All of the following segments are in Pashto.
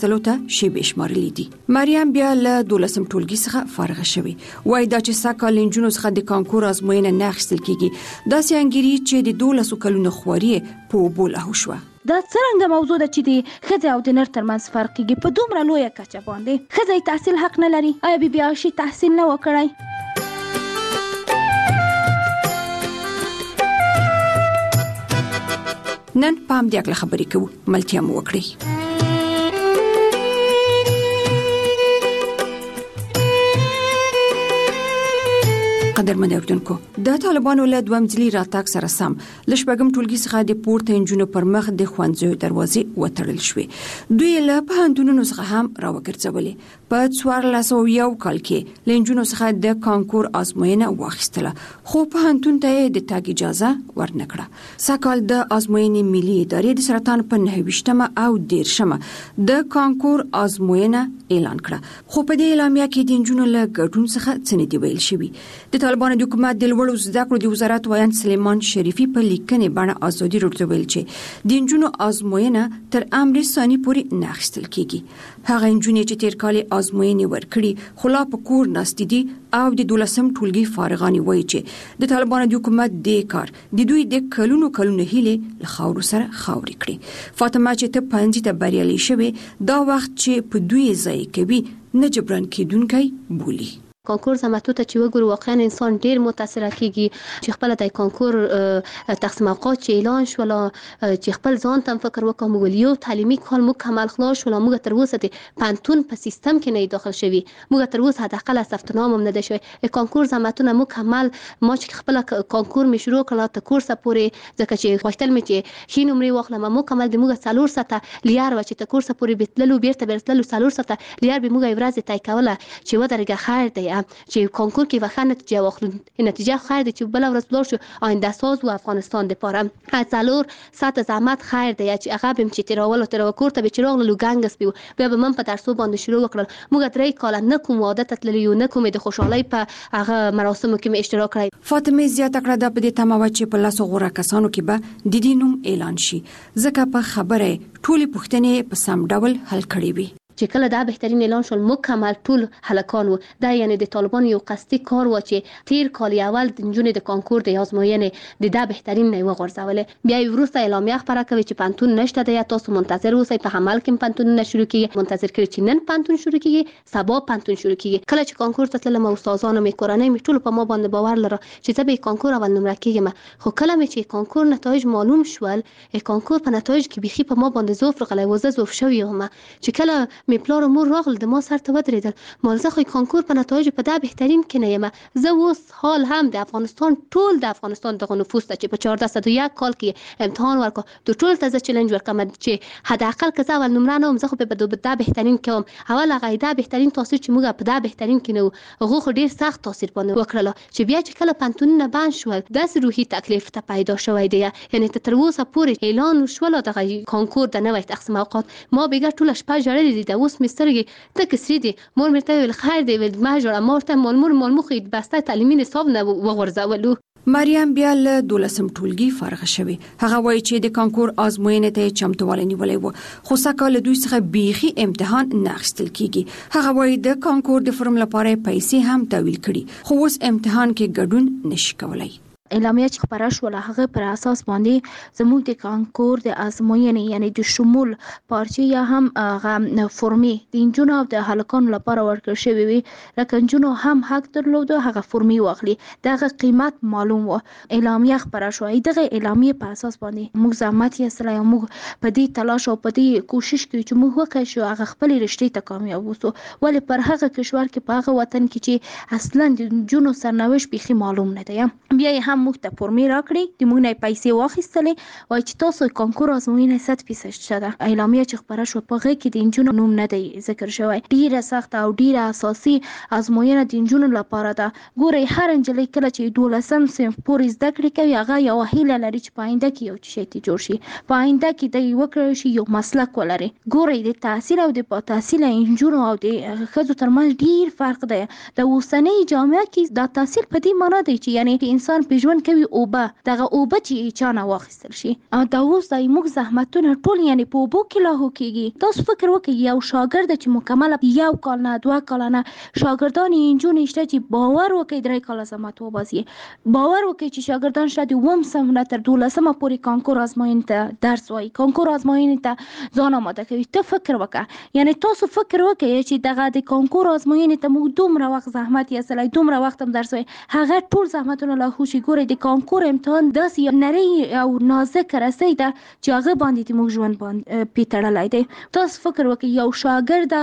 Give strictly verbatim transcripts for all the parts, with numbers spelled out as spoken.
واخیستلو ته شیبې شمارلې دي. مریم بیا له دولسم ټولګي څخه فارغه شوې. وایي دا چې سږ کال نجونو څخه د کانکور ازموینه نه اخیستل کیږي داسې انګیري چې د دولسو کلونو خواري په اوبو لاهو شوه. دا څرنګه موضوع ده چې د ښځې او د نر ترمنځ فرق کیږي په دومره لویه کچه باندې. ښځې تحصیل حق نه لري. آیا بي بي عایشې تحصیل نه وکړی؟ نن په همدې اړه خبرې کوو. ملتیا مو وکړئ. قدرمن اوردونکو، د طالبانو له دویم ځلي راتګ سره سم له شپږم ټولګي څخه د پورته انجونو پر مخ د ښوونځیو دروازې وتړل شوې. دوی له پوهنتونونو څخه هم راوګرځولې. په څوارلس سوه یو کال کې له انجونو څخه د کانکور ازموینه واخیستله، خو پوهنتون ته د تګ اجازه ورنکړه. سږ د ازموینې ملي ادارې د سرطان په نهه ویشتمه او دیرشمه د کانکور ازموینه اعلان کړه، خو په دې اعلامیه کې د انجونو له ګډون څخه څه نه دی ویل شوي. د طالبانو د حکومت د لوړو زده کړو د وزارت وایي سلیمان شریفي په لیکنې باندې ازادي راډیو ویل چې د انجونو ازموینه تر امر ثاني پورې نه اخیستل کیږي. هغه انجونې چې تیر کال ازموینې ورکړي خو لا په کور ناستې دي او د دولسم ټولګي فارغاني وایي چې د طالبانو د حکومت د کار د دوی د کلونو کلونو هیلې له خاورو سره خاورې کړي. فاطمه چې ته پنځه ته بریالي شوې دا وخت چې په دوی ځای کوي نه جبران کېدونکی بولی. کانکور زماتو ته چې وګورو واقعا انسان ډیر متاثر کیږي چې خپل د کانکور تقسیم اوقات چې اعلان شول چې خپل ځان ته فکر وکړم ولیو تعلیمي کال مکمل خلاص شول. موږ تر اوسه د پانتون په سیستم کې نه داخل شوی. موږ تر اوسه حداقل ثبت نام هم نه ده شوی. کانکور زماتونه مکمل ما چې خپل کانکور می شروع کړل ته کورس پورې ځکه چې غوښتل مې چې خې نمرې واخلم مکمل د موږ څلور ساعته لیار و چې ته کورس پورې بیتللو بیرته بیرتللو څلور ساعته لیار به موږ ورځ تای کوله چې ودرګه خیر دی چې کانکور کې وخت نتیجه واخلو. نتیجه خیر دی چې بل ورځ بلور شو آینده ساز و افغانستان د پاره څلور ساعت زحمت خیر دی چې هغه بم چې تیرول تر کور ته به چراغ لو ګنګس بیو بیا به من په درسو باندې شروع وکړل. موږ درې کال نه کوم عادت تللی یو نه کوم د خوشحالي په هغه مراسمو کې اشتراک کړی. فاطمه زیاته کړه د په دې تمه چې په لاسو غوړه کسانو کې به د دینوم اعلان شي ځکه په خبره ټولي پوښتنې په سم ډول حل کړي وي. چې کله دا بهترین اعلان شول مکمل ټول هلکان وو. دا یعنی د طالبان یو قصدي کار و چې تیر کال اول د نجونې د کانکور د ازموینې د دا بهترین نه وغورځولې. بیا وروسته اعلامیه خبره کوي چې پانتون نشته دی، تاسو منتظر اوسئ. په عمل کې پانتون نه شروع کیږي. منتظر کړئ چې نن پانتون شروع کیږي سبا پانتون شروع کیږي. کله چې کانکور ته تلم استادانو می کورنۍ می ټول په ما باندې باور لره چې زه به کانکور اول نمره کیږم. خو کله مې چې کانکور نتایج معلوم شول کانکور په نتایج کې بيخي په ما باندې زوف غلې وزه زوف شوی هم چې کله می پلار مور راغل د ما سر ته ودرېدل. مالزه خو کانکور په نتایج په دا بهترین کې نه یم. زه اوس حال هم د افغانستان ټول د افغانستان دغه نفوس ته چې په چهارده سوه و یک کال کې امتحان ورکړ د ټول ته چیلنج ورکړم چې حداقل که زه اول نمره نه وم زه خو به دا بهترین کوم. اول هغه دا بهترین تاثیر چې موږ په دا بهترین کې نه هغه خو ډیر سخت تاثیر باندې وکړل چې بیا چې کله پانتونونه بند شول داسې روحي تکلیف ته پیدا شوی دی. یعنی تر اوسه پورې اعلان شول دغه کانکور د نوې تقسیم اوقات ما بیګه ټول شپه جوړې دي. اوس مسترګي ته کسری دي مور مرته ویل خیر دی ول ما جوړه مورته مول مور مول مخې بسته تعلیمي نصاب نه وغورځولو. مریم بیا له دولسم ټولګي فارغه شوې. هغه وایي چې د کانکور ازموینې ته چمتووالی نیولې و خو سږ کال دوی څخه بیخي امتحان نه اخیستل کیږي. هغه وایي د کانکور د فرم لپاره پیسې هم تحویل کړي خو اوس امتحان کې ګډون نشي کولای. اعلامیه چې خبره شوله هغه پر اساس باندې زموږ د کانکور د ازموینې یعنی د شمول پارچې یا هم هغه فرمې د انجونو او د هلکانو لپاره ورکړل شوې وي. لکه انجونو هم حق درلود هغه فرمې واخلي. دغه قیمت معلوم و. اعلامیه خبره شوه. دغه اعلامیه په اساس باندې موږ زحمت یې سره یا موږ په دې تلاش او په دې کوشش کوي چې موږ وکړو چې هغه خپل رشتې ته کامیاب وسو. ولې پر هغه کشور کې په هغه وطن کې چې اصلا د انجونو سرنوشت بيخي معلوم نه دی. بیا هم موږ ته فرمې راکړي د موږ نه پیسې واخیستلې وای چې تاسو کانکور ازموینه صد فیصد شته. اعلامیه چې خبره شو په هغه کې د انجونو نوم نه دی ذکر شوی. ډیره سخت او ډیره اساسي ازموینه د انجونو لپاره ده. ګورئ هر انجلۍ کله چې دولسم صنف پورې زده کړې کوي هغه یو هیله لري چې په آینده کې یو شی ته جوړ شي. په آینده کې د یو کړی شي یو مسلک ولري. ګورئ د تحصیل او د با تحصیل انجونو او د ښځو ترمنځ ډیر فرق دی. د اوسنۍ جامعه کې د تحصیل په دې معنی دی چې یعنی انسان په ژوند کوي اوبه دغه اوبه چې چانه واخیستل شي دا اوس د موږ زحمتونه ټول یعنی په اوبو کې لاهو کیږي. تاسو فکر وکړئ یو شاګرد چې مکمل یو کال نه دوه کال نه شاګردان انجونې شته چې باور وکړي درې کال زحمت وباسي، باور وکړي چې شاګردان شته د اووم صنف نه تر دولسمه پورې کانکور ازموینې ته درس وایي، کانکور ازموینې ته ځان آماده کوي. ته فکر وکړه یعنی تاسو فکر وکړئ چې دغه د کانکور ازموینې ته موږ دومره وخت زحمت یې دومره وخت هم درس وایي، هغه ټول زحمتونه لا خوشي ګوري. د کانکور امتحان داسې یو نری او نازک رسۍ ده چې هغه باندې موږ ژوند باندې پیتړلی دی. تاسو فکر وکړئ یو شاګرد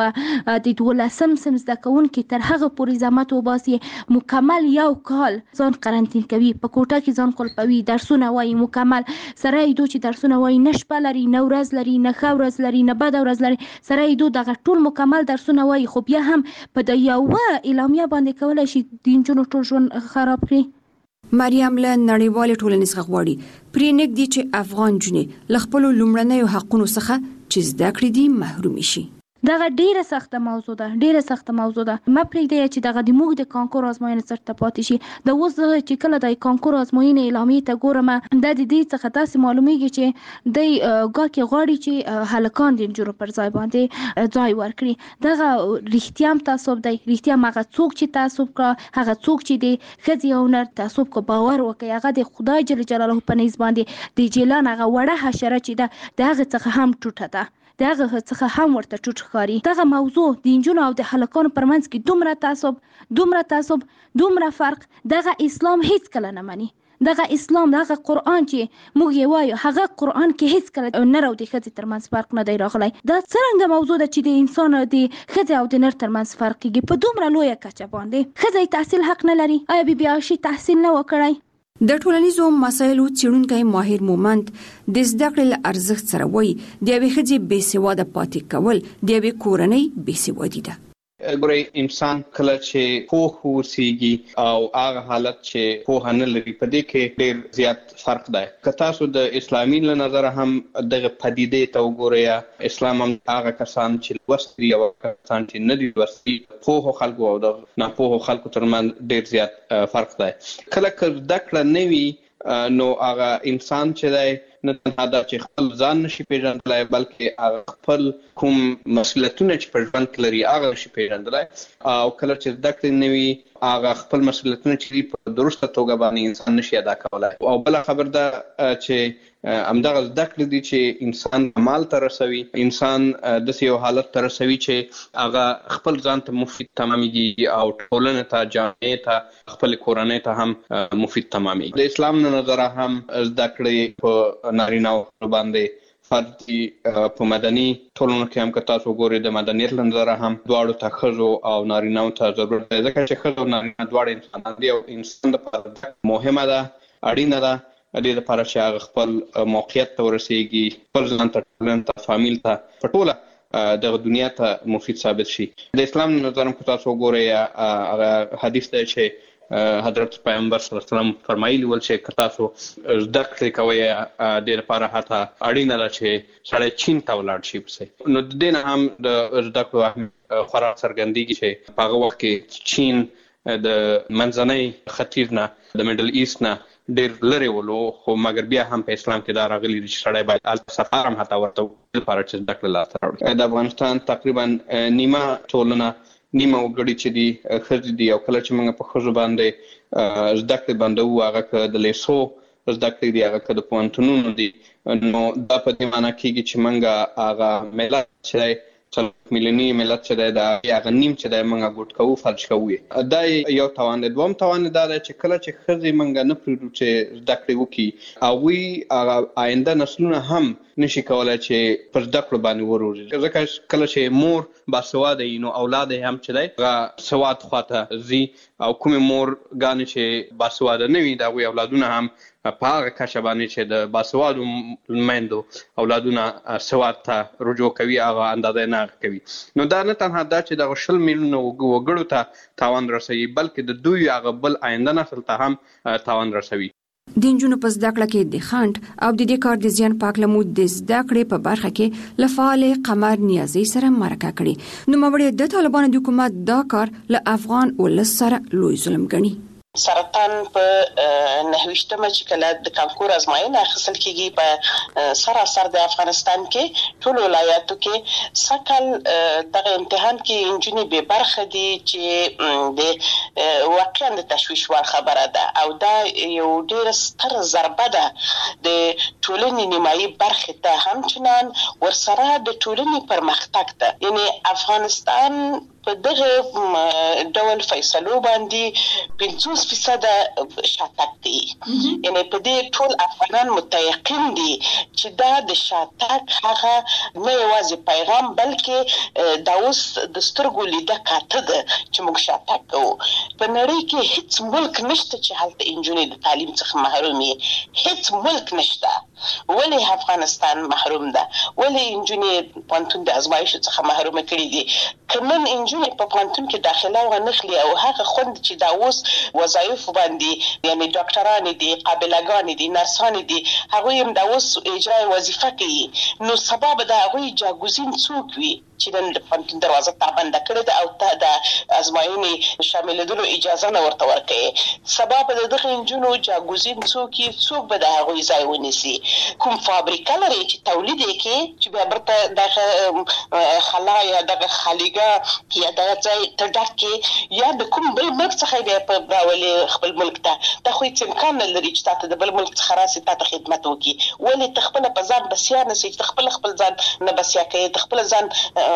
یو د دولسم صنف زده کوونکی تر هغه پورې زحمت وباسي، مکمل یو کال ځان قرنطین کوي، په کوټه کې ځان قلپوي، درسونه وایي مکمل، سره یې دو چې درسونه وایي نه شپه لري نه ورځ لري نه ښه ورځ لري نه بده ورځ لري، سره یې دو دغه ټول مکمل درسونه وایي، خو بیا هم په د یوه اعلامیه باندې کولی شي د نجونو ټول ژوند خراب کړي. مریم له نړیوالې ټولنې څخه غواړي پرې نږدې چې افغان نجونې له خپلو لومړنیو حقونو څخه چې زده کړې دي محرومې شي. دغه ډیره سخته موضوع ده، ډیره سخته موضوع ده. ما پرېږدی چې دغه د موږ د کانکور ازموینې سرته پاتې شي. د اوس چې کله د کانکور ازموینې اعلامیې ته ګورم دا د دې څخه داسې معلومیږي چې دی ګاکې غواړي چې هلکان د نجونو پر ځای باندې ځای ورکړي. دغه رښتیا هم تعصب دی، رښتیا هم هغه څوک چې تعصب کړه، هغه څوک چې د ښځې او نر تعصب کو باور وکړي، هغه د خدای جل جلاله په نیز باندې د جیلان هغه وړه حشره چې ده د هغه څخه هم ټوټه ده، د هغه څخه هم ورته ټوټ ښکاري. دغه موضوع د نجونو او د هلکانو پر منځ کې دومره تعصب دومره تعصب دومره فرق دغه اسلام هیڅ کله نه مني. دغه اسلام دغه قرآن چې موږ یې وایو هغه قرآن کې هیڅ کله نر او د ښځې ترمنځ فرق نه دی راغلی. دا څرنګه موضوع ده چې د انسان د ښځې او د نر ترمنځ فرق کېږي په دومره لویه کچه باندې. ښځه تحصیل حق نه لري، آیا بی بی عایشې تحصیل نه وکړی؟ د ټولنیزو مسایلو څېړونکی ماهر مومند د زده کړې له ارزښت سره وایي د یوې ښځې بې سواده پاتې کول د یوې کورنۍ بې سوادي ده. ګورئ انسان کله چې پوه اوسېږي او هغه حالت چې پوهه نه لري په دې کې ډېر زیات فرق دی. که تاسو د اسلامي له نظره هم دغه پدیدې ته وګورئ، اسلام هم هغه کسان چې لوستي دي او کسان چې نه دي لوستي، پوهو خلکو او د ناپوهو خلکو ترمنځ ډېر زیات فرق دی. کله که زده کړه نه وي نو هغه انسان چې دی نه تنها دا چې خپل ځان نشي پیژندلی بلکې هغه خپل کوم مسؤلیتونه چې په ژوند کې لري هغه نشي پیژندلی، او کله چې زده کړې نه وي هغه خپل مسؤلیتونه چې دي په درسته توګه باندې انسان نشي ادا کولی. او بله خبر ده چې همدغه زده کړې دي چې انسان کمال ته رسوي، انسان داسې یو حالت ته رسوي چې هغه خپل ځان ته مفید تمامېږي او ټولنې ته، جامعې ته، خپل کورنۍ ته هم مفید تمامېږي. د اسلام نه نظره هم زده کړې په نارینه‌و باندې فرض دي. په مدني ټولنو کې هم که تاسو ګورئ د مدنیت له نظره هم دواړو ته ښځو او نارینه‌و ته ضرورت دی، ځکه چې ښځه او نارینه دواړه انسانان دي او انسان لپاره مهمه ده، اړینه ده د دې لپاره چې هغه خپل موقعیت ته ورسېږي، خپل ځان ته، ټولنې ته، فامیل ته، په ټوله دغه دنیا ته مفید ثابت شي. د اسلام نه نظر هم که تاسو وګورئ هغه حدیث دی چې حضرت پیغمبر صلی الله علیه وسلم فرمایلی ول چې که تاسو زده کړې کوئ د دې لپاره حتی اړینه ده چې سړی چین ته ولاړ شي پسې. نو د دې نه هم د زده کړو اهمیت خورا څرګندېږي چې په هغه وخت کې چین د منځنۍ ختیځ نه، د میډل ایست نه ډېر لرې ولو، خو مګر بیا هم په اسلام کې دا راغلي دي چې سړی باید هلته سفر هم حتی ورته وکړي لپاره چې زده کړه لاسته راوړي. د افغانستان تقریبا نیمه ټولنه، نیمه وګړي چې دي ښځې دي، او کله چې موږ په ښځو باندې زده کړې بندوو، هغه که د لیسو زده کړې دي، هغه که د پوهنتونونو دي، نو دا په دې معنی کېږي چې موږ هغه ملت چې دی څلور میلیوني ملت چې دی د هغه نیم چې دی موږ ګوټ کوو، فلج کوو. دا یو تاوان دی. دویم تاوان دا دی چې کله چې ښځې موږ نه پرېږدو چې زده کړې وکړي، هغوی هغه آینده نسلونه هم نشي کولی چې پر زده کړو باندې وروزي، ځکه کله چې مور باسواده وي نو اولاد یې هم چې دی هغه سواد خواته ځي، او کومې مور ګانې چې باسواده نه وي د هغوی اولادونه هم په هغه کچه باندې چې د باسوادو میندو اولادونه سواد ته رجوع کوي، هغه اندازه نه کوي. نو دا نه تنها دا چې دغه شل میلیونه وګړو ته تاوان رسوي، بلکې د دوی هغه بل آینده نسل ته هم تاوان رسوي. د نجونو په زده کړه کې د خنډ او د دې کار د زیان پاک لمود د زده کړې په برخه کې له فعال قمر نیازي سره مرکه کړي. نوموړی د طالبانو د حکومت دا کار له افغان ولس سره لوی ظلم ګڼي. سرطان په نهویشتمه چې کله د کانکور ازموینه اخیستل کیږي په سراسر د افغانستان کې ټول ولایاتو کې سکل دغه امتحان کې انجنونی به برخه دي چې د واقعا د تشویش وړ خبره ده او دا یو ډیر ستر ضربه ده د ټولنې نیمایي برخه ته همچنان ورسره د ټولنې پرمختګ ته یعنی افغانستان په دغه ډول فیصلو باندې پنځوس فیصد شاتګ دی یعنی په دې ټول افغانان متيقن دي چې دا د شاتګ هغه نه یوازې پیغام بلکې دا اوس د سترګو لیده کاته ده چې موږ شاتګ کوو په نړۍ کې هیڅ ملک نشته چې هلته انجونې د تعلیم څخه محروم وي هیڅ ملک نشته ولې افغانستان محروم ده ولې انجونې پانتون د ازمایښت څخه محروم کړي دي کمن انجونې په پانتون کې داخله ونخلي او هغه خوند چې دا اوس وظایف باندې یعنی ډاکټران دي قابلګان دي نرسان دي هغه هم دا اوس اجرا وظیفه کوي نو سبب دا هغه جاګوزین څوک وي چې د پانتون دروازه تابند کړي ده او ته د ازمایښت شاملېدلو اجازه نه ورته ورکړي سبب د دغه انجونو جاګوزین څوک څوک به د هغه ځای ونیسي کوم فابریکه لري چې تولید کوي چې بیا برته د خلا یا د خالیګه یا د ځای تډک یا د کوم بل ملک څخه دی په راولي خپل ملک ته د خو هیڅ امکان نه لري چې تاسو د بل ملک څخه راسي تاسو خدمت وکړي ولې تخپل په ځان بسیا نه سي تخپل خپل ځان نه بسیا کوي تخپل ځان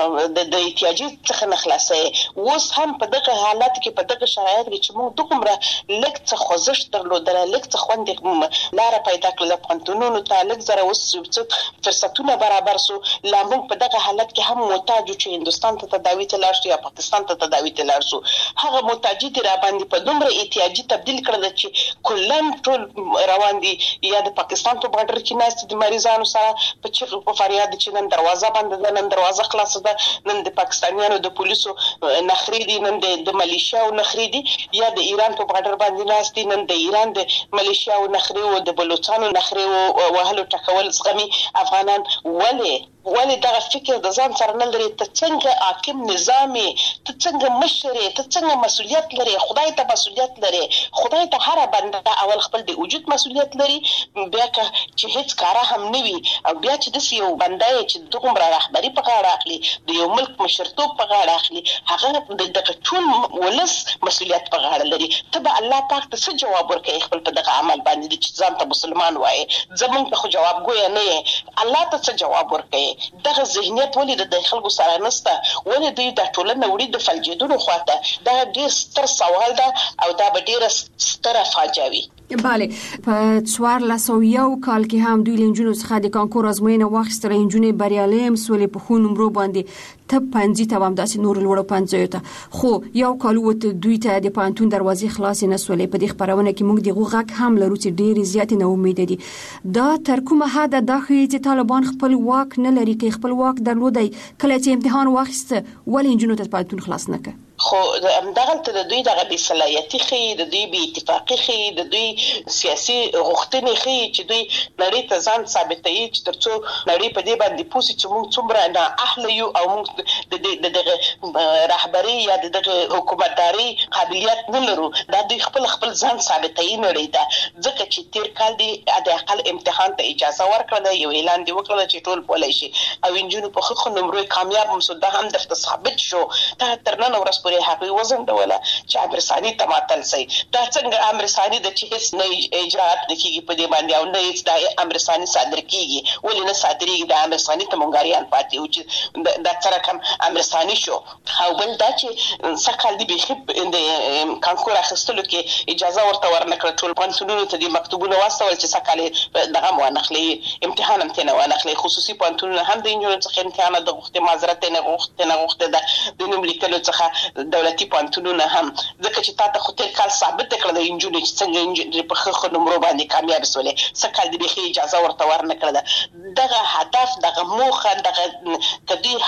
د د احتیاجي څخه نه خلاصي اوس هم په دغه حالت کې په دغه شرایط کې چې موږ دغه لک څه خوځښت درلودل لک څه خوندې لار پیدا کړل پانتونونو ته لک زره اوس فرصتونه برابر سو لا موږ په دغه حالت کې هم محتاج چې هندستان ته تداوی ته لاړ شو یا پاکستان ته تداوی ته لاړ شو هغه محتاجی دی را باندې په دومره احتیاجي تبدیل کړل چې کلن ټول روان دي یا د پاکستان په بارډر کې ناست دي مریضانو سره په چیغو په فریاد چې نن دروازه بند ده نن دروازه خلاص ده نن د پاکستانیانو د پولیسو نخري دي نن د ملیشیا او نخري دي یا د ایران په بارډر باندې ناست دي نن د ایران د ملیشیا او نخري او د بلوچستان نخري او وهلو ټکول زغمي افغانان ولې ولې دا فکر د ځان سره نه لري ته څنګه حاکم نظامي ته څنګه مشري ته څنګه مسؤلیت لري خدای ته مسؤلیت لري خدای ته هر بنده اول خپل د وجود مسؤلیت لري بیا که چې هیڅ کار هم نه وي او بیا چې د یو بنده چې دغه رهبری په غاړه اخلي د یو ملک مشرتوب په غاړه اخلي هغه د ټول ولس مسؤلیت په غاړه لري ته به الله پاک ته څه جواب ورکړي خپل په دغه عمل باندې چې ځان ته مسلمان وایي زمونږ ته خو جواب ګویا نه الله ته څه جواب ورکړي دغه ذهنیت ولې د خلکو سره نشته ولې دوی د ټولنې وړي د فلجیدلو خواته دا ډیر ستر سوال ده او دا به ډیر ستره فاجعه وي بله په څوارلس سوه یو کال کې هم دوی له نجونو څخه د کانکور ازموینه واخیستله نجونې بریالۍ هم سولې په ښو نمرو باندې ته پنځي ته هم داسې نورو لوړو پنځیو ته خو یو کال ووته دوی ته د پوهنتون دروازې خلاصې نه سولې په دې خپرونه کې موږ د هغو غږ هم لرو چې ډېرې زیاتې ناامیده دي دا تر کومه حده دا ښیي چې طالبان خپل واک نه لري که خپل واک درلودی کله چې امتحان واخیسته ولې نجونو ته پوهنتون خلاص نه کړ خو همدغه د دوی دغه بې صلاحیتي ښیي د دوی بې اتفاقي ښیي د دوی سیاسي غوښتنې ښیي چې دوی نړۍ ته ځان ثابتوي چې تر څو نړۍ په دې باندې پوه سي چې موږ څومره نااهله یو او موږ د دغه رهبري یا د دغه حکومتداري قابلیت نه لرو دا دوی خپل خپل ځان ثابتوي نړۍ ته ځکه چې تیر کال دی د اقل امتحان ته اجازه ورکړه یو اعلان دی وکړل چې ټول بولای شي او انجونو په ښه نمرو کامیاب هم سو دا هم درته ثابت شو ته تر نن ورځ پورې هغه وزن ډوله چې امر ثاني تماتل سي دا څنګه امر ثاني د چې هیڅ نه اجرات نکېږي په دې باندې او نه هیڅ د امر ثاني صادر کیږي ولې نه صادرېږي د امر ثاني ته مونږاریان پاتې او چې دا سره کوم امر ثاني شو او بل دا چې سکهال دی به د کانکور اخیستلو کې اجازه ورته ورنکړه ټول پانتونونو ته د مکتوبونو واستول چې سکهال دغه وانخلي امتحان هم تنه وانخلي خصوصي پانتونونه هم د انجونو څخه امتحان د غوښتنې معذرت نه غوښتنه نه غوښته ده د نوم لیکلو څخه دولتي پانتونونه هم ځکه چې تاسو خو تیر کال ثابت کړل د انجونو چې څنګه انجونو په خخ نمبر باندې کامیاب سولې سکهال دی به اجازه ورته ورنکړه دغه هدف دغه موخه دغه کدي هر سیاسي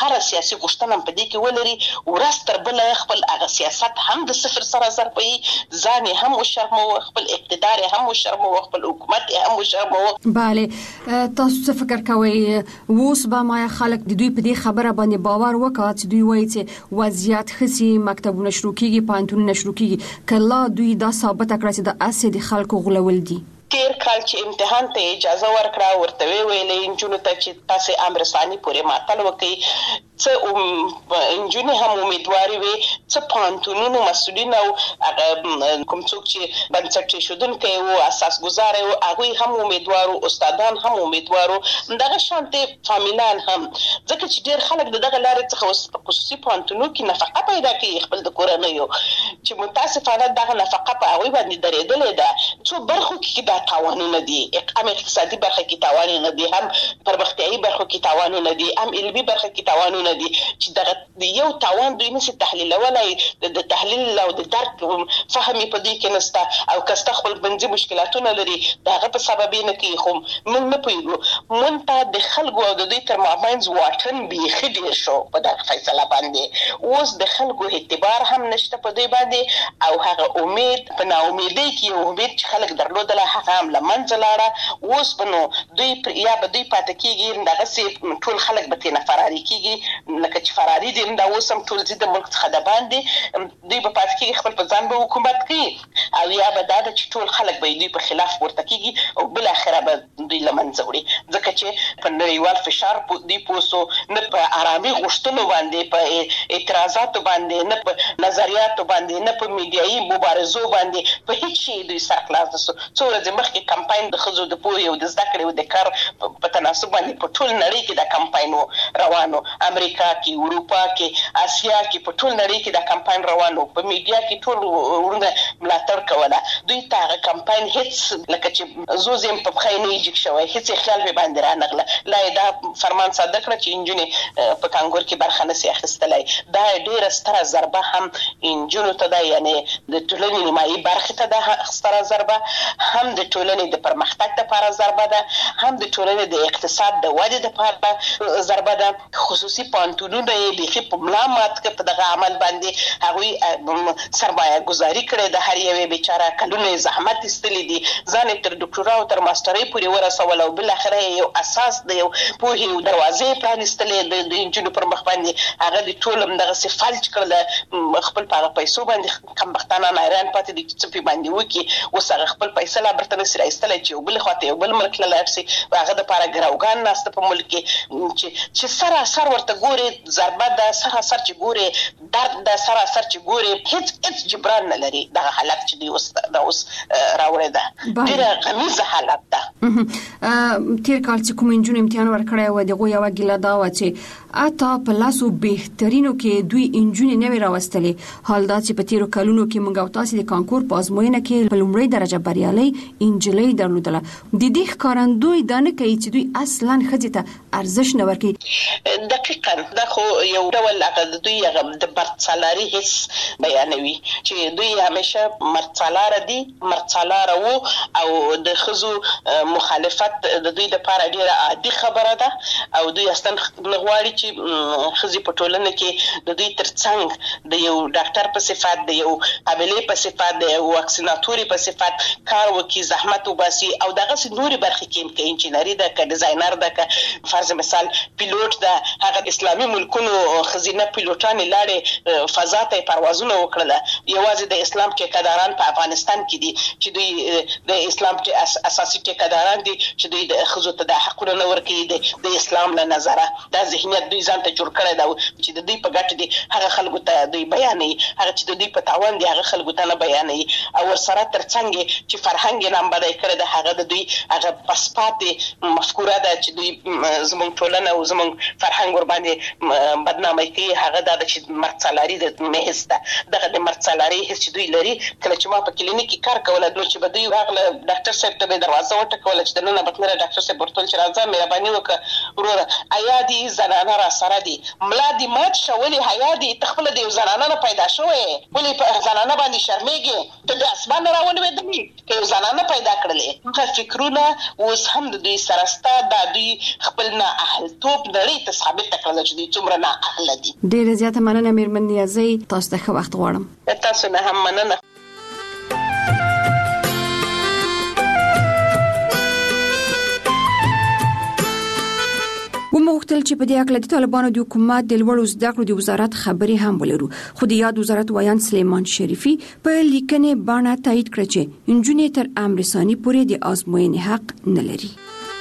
سیاسي غوښتنه په دې کې ولري ورځ تر بله خپل هغه سیاست هم د صفر سره ضربوي، ځان هم وشرموه، خپل اقتدار هم وشرموه، خپل حکومت هم وشرموه. بله تاسو څه فکر کوئ اوس به ما خلک د دوی په دې خبره باندې باور وکړي چې دوی وایي چې وضعیت خسي مکتبونه شروع کیږي پوهنتونونه شروع کیږي کله دوی دا ثابت کړي چې د اسې د خلکو غولول دي؟ تیر کال چې امتحان ته اجازه ورکړه ورته ویلې انجونو ته چې تاسو امر ثاني پورې ماتل وکړي، څه انجونې هم امیدواري وي، څه پوهنتونونو مسؤلین او کوم څوک چې بنسټ شودونکي او اساس گزار او هغه هم امیدوارو، استادان هم امیدوارو، دغه شانتي فامیلان هم، ځکه چې ډېر خلک دغه لارې څخه خصوصي پوهنتونونو کې نفقه پیدا کوي خپل د کورنیو، چې متاسفانه دغه نفقه په هغه باندې درېدلې ده. څو برخو کې تاوانونه دي، هم اقتصادي برخه کې تاوانونه دي، هم پرمختیایي برخه کې تاوانونه دي، هم علمي برخه کې تاوانونه دي، چې دغه یو تاوان دوی نشي تحلیلولای، د تحلیل او د درک فهمي په دې کې نشته، او کسته خپل بنځي مشکلاتونه لري دغه په سبب نه کې خو موږ نه پوهیږو. مونږ د خلکو او د دوی تر مابین واټن بیخي ډېر شو په دغه فیصله باندې، اوس د خلکو اعتبار هم نشته په دوی باندې، او هغه امید په ناامیدۍ کې یو امید چې خلک درلودله هغه هم لمنځه لاړه. اوس به نو دوی یا به دوی پاتې کېږي دغسې ټول خلک به ترېنه فراري کېږي لکه چې فراري دي دا اوس هم ټول ځي د ملک څخه د باندې، دوی به پاتې کېږي خپل په ځان به حکومت کوي، او یا به دا ده چې ټول خلک به دوی په خلاف پورته کېږي او بالاخره به دوی له منځه وړي، ځکه چې په نړیوال فشار دوی پوه سو، نه په ارامي غوښتنو باندې، په اعتراضاتو باندې، نه په نظریاتو باندې، نه په میډیایي مبارزو باندې، په هیڅ شي دوی سرخلاص نه سو. څو ورځې مخکې کمپاین د ښځو د پوهې او د زده کړې او د کار په تناسب باندې په ټول نړۍ کې دا کمپاین روانو، امریکا کې، اروپا کې، اسیا کې، په ټول نړۍ کې دا کمپاین روانو، په میډیا کې ټول ورونه ملاتړ کوله. دوی ته هغه کمپاین هیڅ لکه چې زوزم په پخې نه ایجک شوی، هیڅ خیال به باندې رانغله، لا دا فرمان صادق کړ چې انجونې په کانګور کې برخه نشي اخیستلای. دا ډیره ستره ضربه هم انجونو ته ده، یعنی د ټولنې نیمایي برخې ته ده ستره ضربه، هم د ټولنې د پرمختګ لپاره ضربه ده، هم د ټولنې د اقتصاد د ودې لپاره ضربه ده. خصوصي پوهنتونونه یې بیخي په ملا مات کړ په دغه عمل باندې، هغوی سرمایه گذاري کړې ده، هر یوې بیچاره کلونه زحمت ایستلی دي، ځان یې تر ډاکټرا او تر ماسټرۍ پورې ورسول، او بالاخره یو اساس د یو پوهې او دروازې پرانیستلې د انجونو پر مخ باندې، هغه د ټول همدغسې فلج کړله، خپل په هغه پیسو باندې کمبختانان حیران پاتې دي چې څه پې باندې وکړي. اوس هغه خپل پیسه لا برته نشي راایستلی چې یو بل خواته یو بل ملک له لاړ شي، هغه دپاره ګروګان ناسته په ملک کې چې سراسر ورته ګورې ضربه ده، سراسر چې ګورې درد ده، سراسر چې ګورې هیڅ هیڅ جبران نه لري. دغه حالت چې دوی اوس دا اوس راوړی ده ډېره غمیزه حالت ده. تیر کال چې کوم نجونې امتحان ورکړی و د هغوی یوه ګیله دا وه چې حتی په لاسو بهترینو کې دوی نجونې نه وې راوستلې، حال دا چې په تیرو کلونو کې موږ او تاسې د کانکور په ازموینه کې په لومړۍ درجه بریالۍ انجلۍ درلودله. د دې ښکارندوی دا نه کوي چې دوی اصلا ښځې ته ارزښت نه ورکوي؟ دقیقا دا خو یو ډول هغه د دوی هغه د مرڅالاري حس بیانوي چې دوی همیشه مرڅالاره دي، مرڅالاره وو، او د ښځو مخالفت د دوی دپاره ډېره عادي خبره ده، او دوی اصلا نه غواړي چې ښځې په ټولنه کې د دوی تر څنګ د یو ډاکټر په صفت، د یو قابلې په صفت، د یو واکسیناتوري په صفت کار وکړي، زحمت وباسي، او دغسې نورې برخې کې که انجینري ده، که ډیزاینر ده، که فرض مثال پیلوټ ده، هغه اسلامي ملکونو ښځینه پیلوټانې لاړې فضا ته یې پروازونه وکړله. یوازې د اسلام ټیکهداران په افغانستان کې دي چې دوی د اسلام اساسي ټیکهداران دي چې دوی د ښځو ته دا حقونه نه ورکوي د اسلام له نظره. دا ذهنیت دوی ځان ته جوړ کړی ده چې د دوی په ګټه دي، هغه خلکو ته دوی بیانوي، هغه چې د دوی په تاوان دي هغه خلکو ته نه بیانوي. او ورسره تر څنګ چې فرهنګ یې نامبدی کړی ده، هغه د دوی هغه پسپاتې مفکوره ده چې دوی زموږ ټولنه او زموږ فرهنګ ورباندې بدنامي کوي، هغه دا ده چې مرڅالاري د محض ده. دغه د مرڅالاري حس چې دوی لري، کله چې ما په کلینیک کې کار کوله نو چې به دوی راغله ډاکټر صاحب ته به دروازه وټکوله چې دننه به تلله، ډاکټر صاحب ورته ویل چې راځه مهرباني وکړه وروره، ایا دې زنانه را سره دي ملا دي مات شو ولې حیا دي تخپل د یو زنانه نه پیدا شوې ولې په زنانه باندې شرمېږي ته د اسمان راونه ودلې که یو زنانه پیدا کړلې هغه فکرونه اوس هم د دوی سره ستا د دوی خپل نه اهلتوب نړۍ ته ثابت کړل چې دوی څومره نه اهل دي. ډېره زیاته مننه میرمن نیازی، تاسو ته ښه وخت غواړم. تاسو نه هم مننه. ومغوښتل چې په دې اړه د طالبانو د حکومت د لوړو زده کړو د وزارت خبرې هم ولرو، خو د یاد وزارت وایان سلیمان شریفي په لیکنې باندې تایید کړ چې انجونې تر امر ثاني پورې د آزموینې حق نه لري.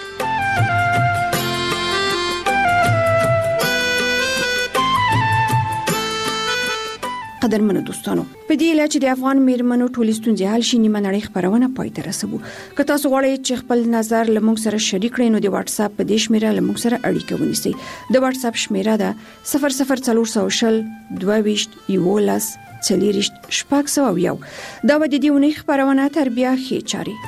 قدرمنو دوستانو، په دې لاره چې د افغان میرمنو ټولې ستونزې حل شي نیمه نړۍ خبرونه پای ته رسوو. که تاسو غواړئ چې خپل نظر له موږ سره شریک کړئ نو د واتس اپ په دې شمیره له موږ سره اړیکه ونیسئ. د واتس اپ شمیره ده صفر صفر څلور سوه شل دوه ویشت یولس څلوېښت شپږ سوه یو. دا به د دې اونۍ خبرونه تر بیا ښې چارې.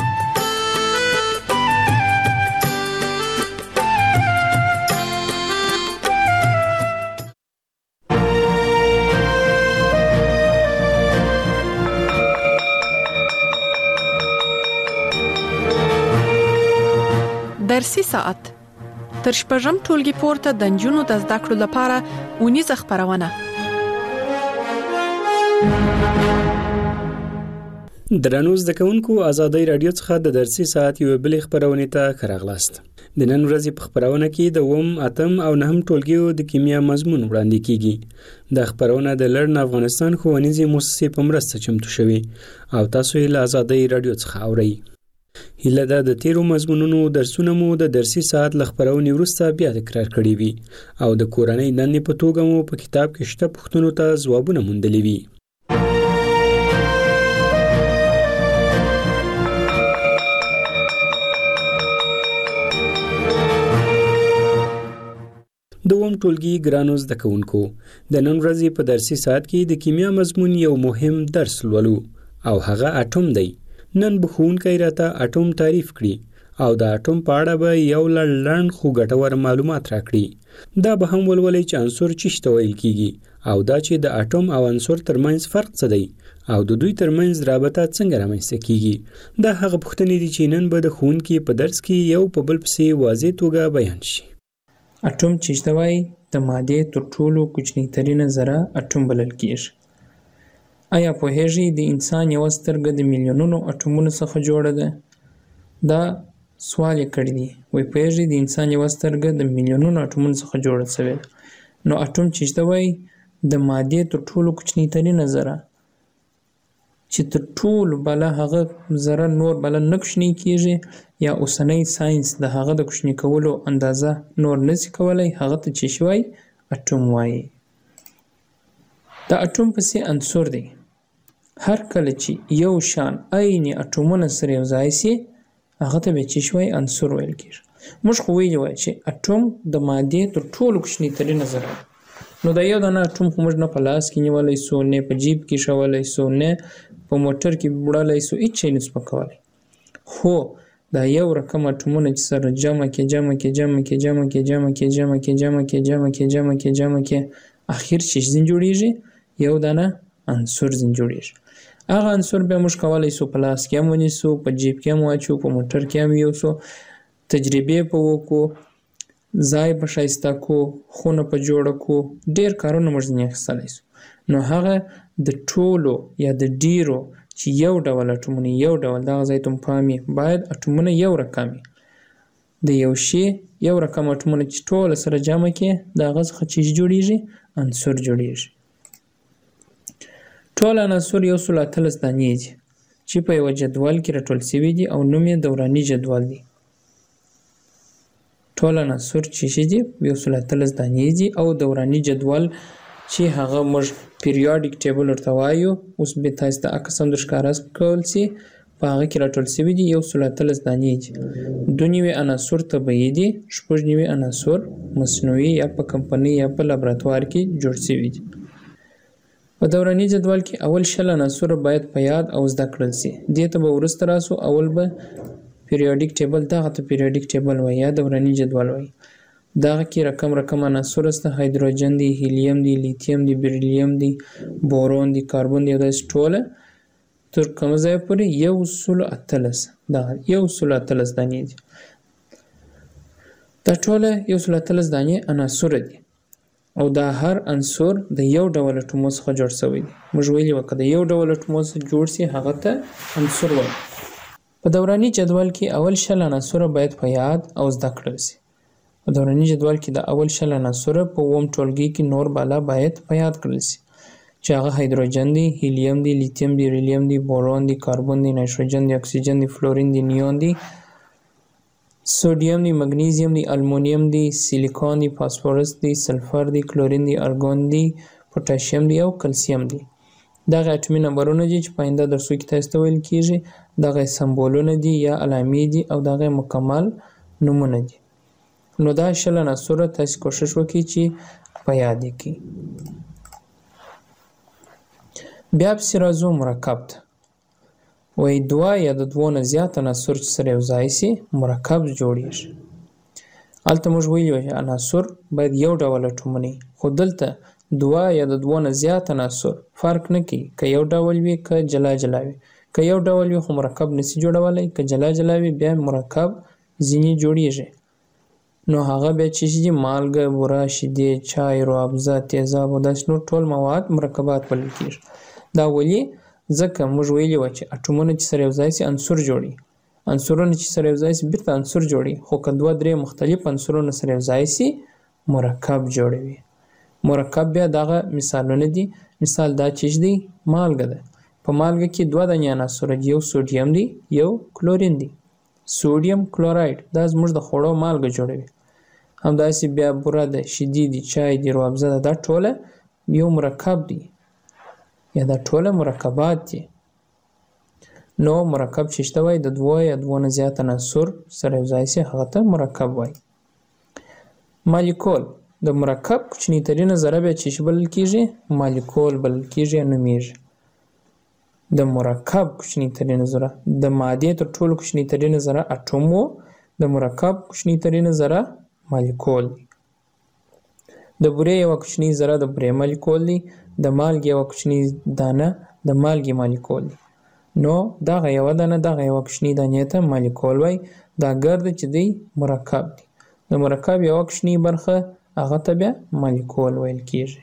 درسي ساعت تر شپږم ټولګي پورته د نجونو د زده کړو لپاره اونیزه خبرونه. درنو زده کوونکو، ازادۍ رادیو څخه د درسي ساعت یو بل خبرونه ته راغلاست. د نن ورځې په خبرونه کې د اوم، اتم او نهم ټولګیو د کیمیا مضمون وړاندې کیږي. د خبرونه د لړن افغانستان ښوونیزې مؤسسې په مرسته چمتو شوی او تاسو یې له ازادۍ رادیو څخه اورئ. هیله ده د تیرو مضمونونو درسونه مو د درسي ساعت له خبرونې وروسته بیا تکرار کړي وي او د کورنۍ دندې په توګه مو په کتاب کې شته پوښتنو ته ځوابونه موندلي وي. دوم ټولګي ګرانو زده کوونکو، د نن ورځې په درسي ساعت کې د کیمیا مضمون یو مهم درس لولو او هغه اټوم دی. نن به ښوونکی راته اټوم تعریف کړي او د اټوم په اړه به یو لړ لنډ خو ګټور معلومات راکړي. دا به هم ولولئ چې عنصر څه ته ویل کیږي او دا چې د اټوم او عنصر ترمنځ فرق څه دی او د دوی ترمنځ رابطه څنګه رامنځته کیږي. دا هغه پوښتنې دي چې نن به د ښوونکي په درس کې یو په بل پسې واضح توګه بیان شي. اټوم چې ته وایي د مادې تر ټولو کوچنی ترینه ذره اټوم بلل کیږي. آیا پوهیږئ د انسان یو سترګه د میلیونونو اټومونو څخه جوړه ده؟ دا سوال یې کړی دی. وایي پوهیږئ د انسان یو سترګه د میلیونونو اټومونو څخه جوړه شوې ده. نو اټوم چې ته وایي د مادې تر ټولو کوچنی ترینه ذره چې تر ټولو بله هغه ذره نور بله نه کوچنی کیږي یا اوسنی ساینس د هغه د کوچنی کولو اندازه نور نشي کولی، هغه ته چې شي وایي اټوم وایي. د اټوم پسې عنصر دی. هر کله چې یو شان عین اټومونه سره یو ځای سي هغه ته به چې شوی عنصر ویل کیږي. موږ خو ویلي وای چې اټوم د مادې تر ټولو کوچنی ترینه ذره. نو د یو دانه اټوم خو موږ نه په لاس کې نیولی سو، نه په جیب کې شولی سو، نه په موټر کې وړلی سو، هیڅ شی نسو کولی. خو دا یو رقم اټومونه چې سره جمع کې جمع کې جمع کې جمع کې جمع کې جمع کې جمع کې جمع کې جمع کې جمع کې اخر چې ځین جوړیږي یو دانه عنصر ځین جوړیږي. هغه عنصر بیا موږ کولی سو په لاس کې هم ونیسو، په جیب کې هم واچو، په موټر کې هم یوسو، تجربې په وکړو، ځای په ښایسته کو، خونه په جوړه کو، ډېر کارونه موږ ځینې اخیستلی سو. نو هغه د ټولو یا د ډیرو چې یو ډول اټومونه یو ډول دغه ځای ته پام وي باید اټومونه یو رقم وي. د یو شي یو رقم اټومونه چې ټول سره جمع کې د هغه څخه چې جوړیږي عنصر جوړیږي. ټول عناصر یو سل اتلس دانې دي چې په یوه جدول کې راټول شوي دي او نوم یې دوراني جدول دی. ټول عناصر چې دي یو سل اتلس دانې دي او دوراني جدول چې هغه موږ پیریاډیک ټیبل ورته وایو. اوس به تاسو ته عکس هم درښکاره کول سي، په هغه کې راټول شوي دي یو سل اتلس دانې دي. دوه نوي عناصر طبیعي دي، شپږ نوي عناصر مصنوعي یا په کمپنۍ یا په لابراتوار کې جوړ شوي دي. په دوراني جدول کې اول شل عناصر باید په یاد او زده کړل سي. دې ته به وروسته راسو. اول به پیریاډیک ټیبل، دغه ته پیریاډیک ټیبل وایي یا دوراني جدول وایي. دغه کې رقم رقم عناصر سته، هایدروجن دی، هیلیم دی، لیتیم دی، بریلییم دی، بورون دی، کاربن دی او داسې ټوله تر کومه ځایه پورې یو سل اتلس دغه یو سل اتلس دانې دي. دا ټوله یو سل اتلس دانې عناصر دي او دا هر عنصر د یو ډول اټومو څخه جوړ شوی دی. موږ ویلي وه که د یو ډول اټومو څخه جوړ سي هغه ته عنصر وایي. په دوراني جدول کې اول شل عناصر باید په یاد او زده کړل سي. په دوراني جدول کې د اول شل عناصر په اووم ټولګي کې نور بالا باید په یاد کړل سي چې هغه هایدروجن دی، هیلیم دی، لیتیم دی، بریلییم دی، بورون دی، کاربن دی، نایتروجن دی، اکسیجن دی، فلورین دی، نیون دی، سوډیم دی، مګنیزیم دی، المونیم دی، سیلیکون دی، فاسفورس دی، سلفر دی، کلورین دی، ارګون دی، پوتاشیم دی او کلسیم دی. دغه اټومي نمبرونه دي چې په آینده درسو کې تاسو ته ویل کیږي. دغه سمبولونه دي یا علامې دي او دغه مکمل نومونه دي. نو دا شل عناصر تاسو کوشش وکړئ چې په یاد یې کړئ. بیا پسې راځو مرکب ته. وایي دوه یا د دوو نه زیات عناصر چې سره یو ځای سي مرکب جوړیږي. هلته موږ ویلي وو چې عناصر باید یو ډول اټومونه وي، خو دلته دوه یا د دوو نه زیات عناصر فرق نه کوي که یو ډول وي که جلا جلا وي. که یو ډول وي خو مرکب نسي جوړولی، که جلا جلا وي بیا مرکب ځینې جوړیږي. نو هغه بیا چې دي مالګه، بوره، شیدې، چای، روابزه، تیزاب او داسې نور ټول مواد مرکبات بلل کېږي. دا ولې؟ ځکه موږ ویلي وه چې اټومونه چې سره یو ځای سي عنصر جوړي، عنصرونه چې سره یو ځای سي بیرته عنصر جوړي، خو که دوه درې مختلف عنصرونه سره یو ځای سي مرکب جوړوي. مرکب بیا دغه مثالونه دي. مثال دا چې دی مالګه ده. په مالګه کې دوه دانې عناصر دي، یو سوډیم دی یو کلورین دی. سوډیم کلوراید دا زموږ د خوړو مالګه جوړوي. همداسې بیا بوره ده، شیدې دي، چای دی، روابزه ده، دا ټوله یو مرکب دی یا دا ټوله مرکبات دي. نو مرکب چې شته وایي د دوه یا دوه نه زیات عناصر سره یو ځای سي هغه ته مرکب وایي. مالیکول د مرکب کوچني ترینه ذره بیا چې بلل کېږي مالیکول بلل کېږي یا نومیږي. د مرکب کوچني ترینه ذره د مادې تر ټولو کوچني ترینه ذره اټوم و، د مرکب کوچني ترینه ذره مالیکول دی. د بورې یوه کوچنۍ ذره د بورې مالیکول دی، د مالګې یوه کوچنۍ دانه د مالګې مالیکول دی. نو دغه یوه دانه دغه یوه کوچنۍ دانې ته مالیکول وایي. دا ګرده چې دی مرکب دی. د مرکب یوه کوچنۍ برخه هغه ته بیا مالیکول ویل کېږي.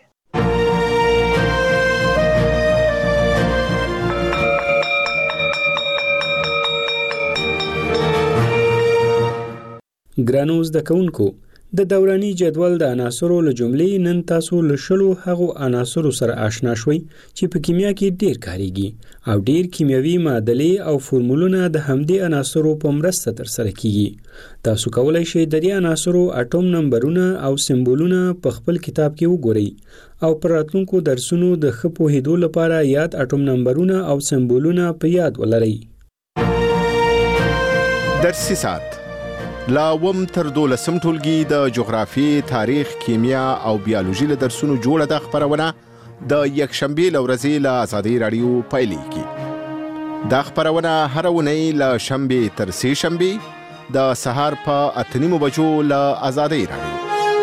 ګرانو زده کوونکو، د دوراني جدول د عناصرو له جملې نن تاسو له شلو هغو عناصرو سره آشنا شوئ چې په کیمیا کې ډیر کاریږي او ډیر کیمیاوي معادلې او فورمولونه د همدې عناصرو په مرسته ترسره کیږي. تاسو کولی شئ د دې عناصرو اټوم نمبرونه او سمبولونه په خپل کتاب کې وګورئ او پر راتلونکو درسونو د ښه پوهېدو لپاره یاد اټوم نمبرونه او سمبولونه په یاد ولرئ. درسي ساعت لا وم تر دولسم ټولګي د جغرافي، تاریخ، کیمیا او بیولوژي له درسونو جوړه ده خپرونه د یکشنبې له ورځې له ازادۍ راډیو پیلېږي. دا خپرونه هره اونۍ له شنبې تر سې شنبې د سهار په اته نیمو بجو له ازادۍ راډیو.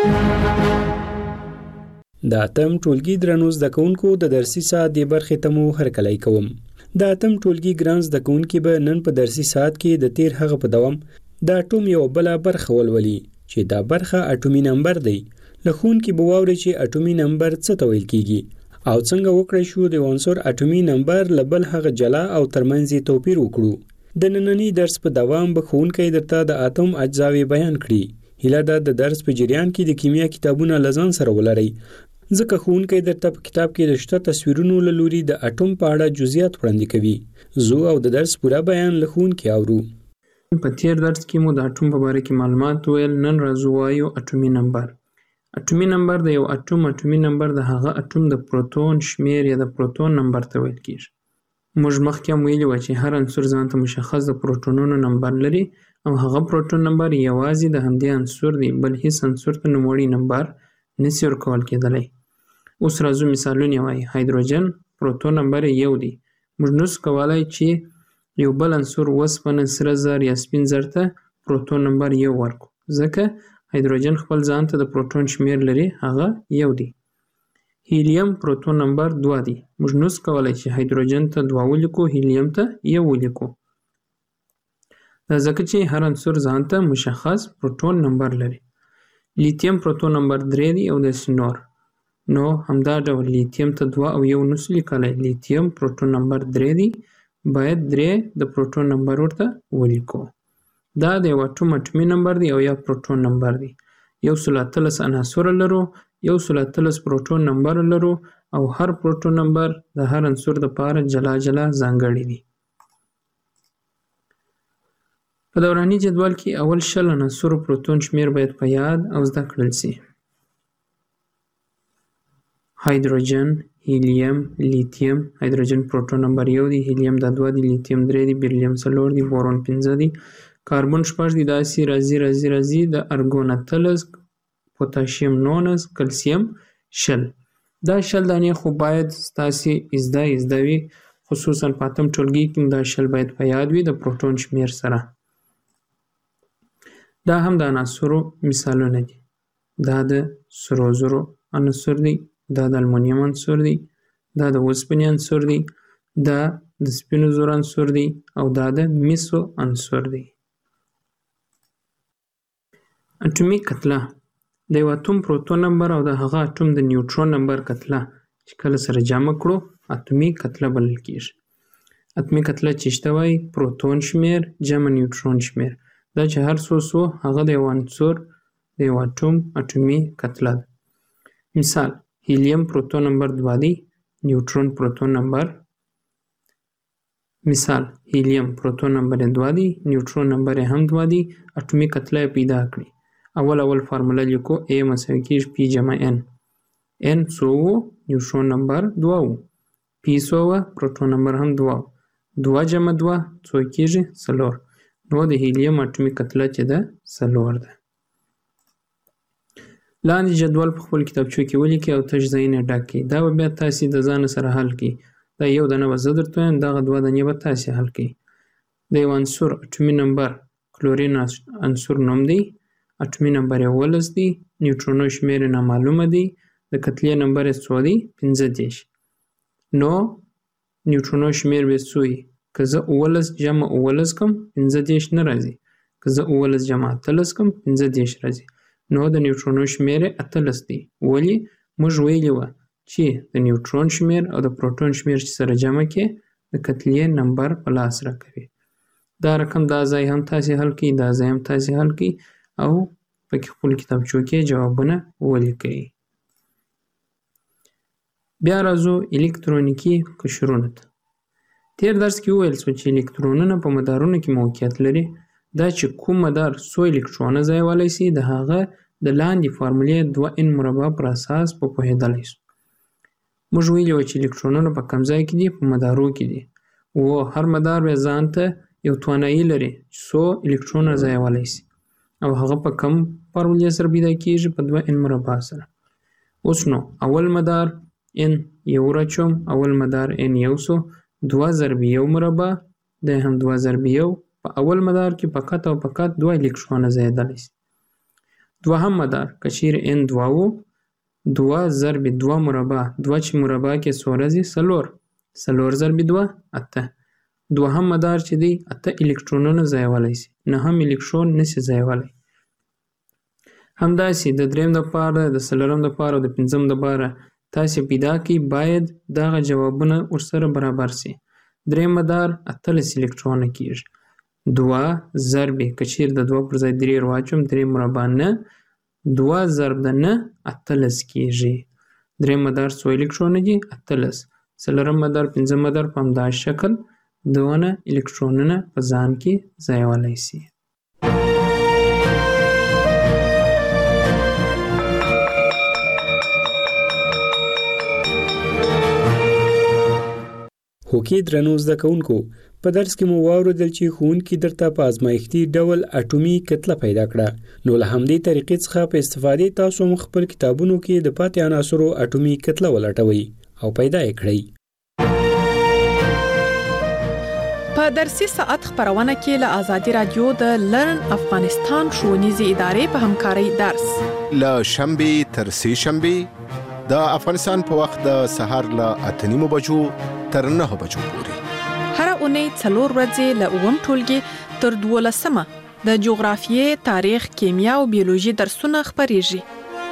د اتم ټولګي درنو زده کوونکو د درسي ساعت د برخې ته مو هرکلی کوم. د اتم ټولګي ګران زده کوونکي به نن په درسي ساعت کې د تیر هغه په دوام د اټوم یو بله برخه ولولي چې دا برخه اټومي نمبر دی. له ښوونکي به واورئ چې اټومي نمبر څه ته ویل کیږي او څنګه وکړی شو د عنصر اټومي نمبر له بل هغه جلا او ترمنځ یې توپیر وکړو. د ننني درس په دوام به ښوونکی درته د اتوم اجزاوې بیان کړي. هیله ده د درس په جریان کې د کیمیا کتابونه له ځان سره ولرئ، ځکه ښوونکی درته په کتاب کې د شته تصویرونو له لوري د اټوم په اړه جزئیات وړاندې کوي. زه او د درس پوره بیان له ښوونکي اورو. په تیر درس کې مو د اټوم په باره کې معلومات ویل. نن راځو وایو اټومي نمبر. اټومي نمبر د یو اټوم اټومي نمبر د هغه اټوم د پروتون شمیر یا د پروتون نمبر ته ویل کېږي. موږ مخکې هم ویلي وه چې هر عنصر ځان ته مشخص د پروتونونو نمبر لري او هغه پروتون نمبر یوازې د همدې عنصر دی، بل هیڅ عنصر ته نوموړی نمبر نسي ورکول کېدلی. اوس راځو مثالونه وایي. هایدروجن پروتون نمبر یو دی. موږ نسو کولی چې یو بل عنصر وسپنه، سره زر یا سپین زر ته پروتون نمبر یو ورکړو، ځکه هایدروجن خپل ځان ته د پروټون شمیر لري هغه یو دی. هیلیم پروټون نمبر دوه دی. موږ نوس کولای چې هایدروجن ته دوه ولیکو، هیلیم ته یو ولیکو. دا ځکه چې هر عنصر ځان ته مشخص پروټون نمبر لري. لیتیم پروټون نمبر درې دی او داسې نور. نو همدا ډول لیتیم ته دوه او یو نوس لیکلی. لیتیم پروټون نمبر درې دی، باید درې د پروټون نمبر ورته ولیکو. دا د یو اټوم اټومي نمبر دی او یا پروټون نمبر دی. یو سل اتلس عناصر لرو، یو سل اتلس پروټون نمبر لرو او هر پروټون نمبر د هر عنصر دپاره جلا جلا ځانګړي دي. په دوراني جدول کې اول شل عناصرو پروټون شمیر باید په یاد او زده کړل سي. هایدروجن، هیلیم، لیتیم. هایدروجن پروټون نمبر یو دی، هیلیم دا دوه دی، لیتیم درې دی، بیریلیم څلور دی، بورون پنځه دی، کاربن شپږ دی، داسې راځي راځي راځي د ارګون اتلس، پوتاشیم نولس، کلسیم شل. دا شل دانې خو باید ستاسې ازده ازده وي، خصوصا په اتم ټولګي کې دا شل باید په یاد وي د پروټون شمیر سره. دا هم د عناصرو مثالونه دي. دا د سرو زرو عنصر دی، دا د المونیم عنصر دی، دا د اوسپنې عنصر دی، دا د سپینو زرو عنصر دی او دا د مسو عنصر دی. اټومي کتله د یو اتوم پروټون نمبر او د هغه اټوم د نیوټرون نمبر کتله چې کله سره جمع کړو اټومي کتله بلل کېږي. اټومي کتله چې شته وایي پروټون شمیر جمع نیوټرون شمیر. دا چې هر څو څو هغه د یو عنصر د یو اټوم اټومي کتله ده. مثال هیلیم پروټون نمبر دوه دی، نیوټرون پروټون نمبر. مثال هیلیم پروټون نمبر دوه دی، نیوټرون نمبر هم دوه دی، اټومي کتله پیدا کړي. اول اول فارموله لیکو A مساوي کېږي P جمع N. N څو و؟ نیوټرون نمبر دوه و. P څو و؟ پروټون نمبر هم دوه و. دوه جمع دوه څو کېږي؟ څلور. نو د هیلیم اټومي کتله چې ده څلور ده. لاندې جدول په خپل کتابچو کې ولیکئ او تش ځایونه ډک کړئ. دا به بیا تاسې د ځان سره حل کړئ. دا یو دانه به زه درته وایم، دغه دوه دانې به تاسې حل کړئ. د یو عنصر اټومي نمبر کلورین عنصر نوم دی، اټومي نمبر یې اوولس دی، نیوټرونو شمیر یې نامعلومه دی، د کتلې نمبر یې څو دی؟ پنځه دېرش. نو نیوټرونو شمیر به څو وي؟ که زه اوولس جمع اوولس کړم پنځه دېرش نه راځي، که زه اوولس جمع اتلس کړم پنځه دېرش راځي. نو د نیوټرونو شمیر یې اتلس دی. ولې؟ موږ ویلي وه چې د نیوټرون شمیر او د پروټون شمیر چې سره جمع کې د کتلې نمبر په لاس راکوي. دا رقم دا ځای هم تاسې حل کړئ، دا ځای هم تاسې حل کړئ او پکې خپل کتابچو کې جوابونه ولیکئ. بیا راځو الکترونیکي قشرونو ته. تیر درس کې وویل شو چې الکترونونه په مدارونو کې موقعیت لري. دا چې کوم مدار څو الکترونه ځایولی سي د هغه د لاندې فارمولې دوه ان مربع پر اساس په پوهېدلی سو. موږ ویلي وو چې الکترونونه په کوم ځای کې دي؟ په مدارو کې دي. و هر مدار بیا ځان ته یو توانایي لري چې څو الکترونه ځایولی سي او هغه په کم فارمولې سره پیدا کېږي؟ په دوه ان مربع سره. اوس نو اول مدار ان یو راچوم، اول مدار ان یو سو، دوه ضرب یو مربع دی هم دوه ضرب یو. په اول مدار کې فقط او فقط دوه الکترونه ځایېدلی سي. دوهم مدار که چیرې ان دوه و، دوه ضرب دوه مربع، دوه چې مربع کې څو راځي؟ څلور. څلور ضرب دوه اته. دوهم مدار چې دی اته الکترونونه ځایولی سي، نهم الکترون نسي ځایولی. همداسې د دریم دپاره، د څلورم دپاره او د پنځم دپاره تاسې پیدا کړئ، باید دغه جوابونه ورسره برابر سي. دریم مدار اتلس الکترونه کېږي. دوه ضرب که چیرې د دوه پر ځای درې واچوم، درې مربع نه، دوه ضرب د نه اتلس کېږي. دریم مدار څو الکترونه دي؟ اتلس. څلورم مدار، پنځم مدار په همدا شکل دونه الکترونونه په ځان کې ځایولی سي. هوکې درنو زده کوونکو، په درس کې مو واورېدل چې ښوونکي درته په ازمایښتي ډول اټومي کتله پیدا کړه. نو له همدې طریقې څخه په استفادې تاسو هم خپل کتابونو کې د پاتې عناصرو اټومي کتله ولټوئ او پیدا یې کړئ. په درسي ساعت خبرونه کې له آزادي رادیو د لرن افغانستان ښوونیزې ادارې په همکارۍ درس له شنبه تر سه شنبه د افغانستان په وخت د سهار له اته نیمو بجو تر نه بجو پورې هر اونۍ څلور ورځې له اووم ټولګي تر دولسمه د جغرافیې، تاریخ، کیمیا او بیولوژي درسونه خبريږي.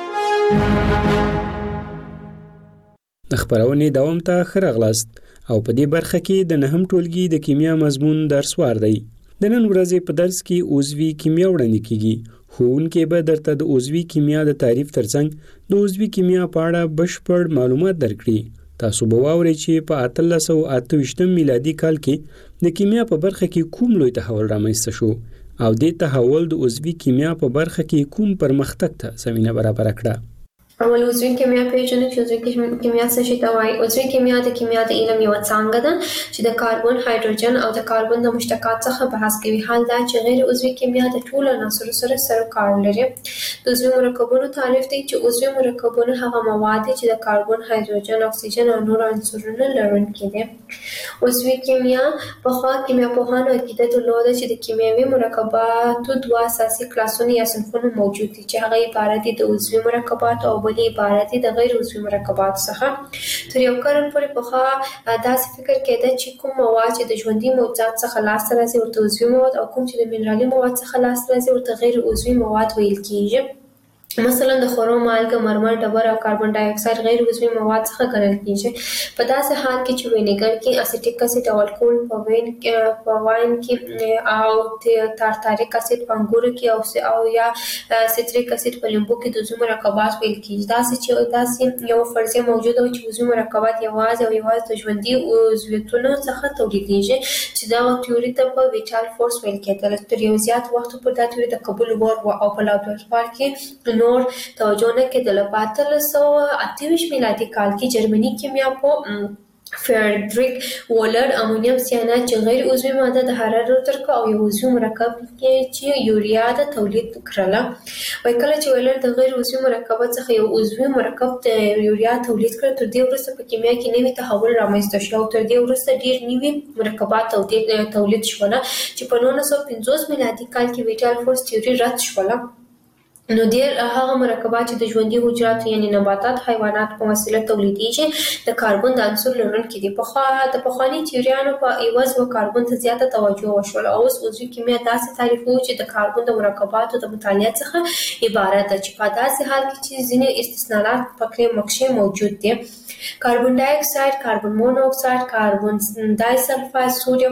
د خبرونې دوام ته خرغلاست او په دې برخه کې د نهم ټولګي د کیمیا مضمون درس وار دی. د نن ورځې په درس کې عضوي کیمیا وړاندې کیږي. ښوونکی به درته د عضوي کیمیا د تعریف ترڅنګ د عضوي کیمیا په اړه بشپړ معلومات درکړي. تاسو به واورئ چې په اتلس سوه اته ویشتم میلادي کال کې د کیمیا په برخه کې کوم لوی تحول رامنځته شو او دې تحول د عضوي کیمیا په برخه کې کوم پرمختګ ته زمينه برابر کړه. اول عضوي کیمیا پیژنو چې عضوي کیمیا څه شي ته وایي. عضوي کیمیا د کیمیا د علم یو څانګه ده چې د کاربن، هایدروجن او د کاربن د مشتقات څخه بحث کوي. حال دا چې غیر عضوي کیمیا د ټولو عناصرو سره سره کار لري. د عضوي مرکبونو تعریف دی چې عضوي مرکبونه هغه مواد دي چې د کاربن، هایدروجن، اکسیجن او نور عنصرونه لرونکي دي. عضوي کیمیا په خوا کیمیا پوهانو عقیده درلوده چې د کیمیاوي مرکباتو دوه اساسي کلاسونه یا صنفونه موجود دي چې هغه عبارت دي د عضوي مرکبات او بلې عبارت دي د غیر عضوي مرکباتو څخه. تر یو قرن پورې پخوا داسې فکر کېده چې کوم مواد چې د ژوندي موجودات څخه لاسته راځي ورته عضوي مواد او کوم چې د منرالي مواد څخه لاسته راځي ورته غیر عضوي مواد ویل کېږي. مثلا د خورو مالګه، مرمر، ډبره او کاربن ډای اکساید غیر عضوي مواد څخه ګڼل کېږي. په داسې حال کې چې وینیګر کې اسیټیک اسید او الکول په وین کې په واین کې او تارتاریک اسید په انګورو کې او او یا سیتریک اسید په لیمبو کې د عضوي مرکبات ویل کېږي. داسې چې داسې یو فرضیه موجوده و چې عضوي مرکبات یوازې او یوازې د ژوندي عضویتونو څخه تولیدېږي چې دا تیوري ته په ویټال فورس ویل کېدل. تر یو زیات وخت پورې دا تیوري د قبول وړ و او په لابراتوار کې نور توجه نه کېدله. په اتلس سوه اته ویشت میلادي کال کې جرمني کیمیا په فریدریک وولر امونیم سیانات چې غیر عضوي ماده د حرارت ترک او یو عضوي مرکب کې چې یوریا د تولید کړله. وای کله چې وولر د غیر عضوي مرکبات څخه یو عضوي مرکب د یوریا تولید کړ، تر دې وروسته په کیمیا کې نوی تحول رامنځته شو او تر دې وروسته ډیر نوي مرکبات تولید شول چې په نولس سوه پنځوس میلادي کال کې ویټال فورس تیوري رد شوله. نو ډیر هغه مرکبات چې د ژوندي حجراتو یعنی نباتات، حیوانات په وسیله تولیدېږي د کاربن د عنصر لرونکي دي. په خوا د پخواني تیوریانو په ایواز و کاربن ته زیاته توجه وشول او اوس عضوي کیمیا داسې تعریفوي چې د کاربن د مرکباتو د مطالعه څخه عبارت ده چې په داسې حال کې چې ځینې استثناءات پکې مکشې موجود دي. کاربن ډای اکساید، کاربن مونو اکساید، کاربن ډای سلفاید، سوډیم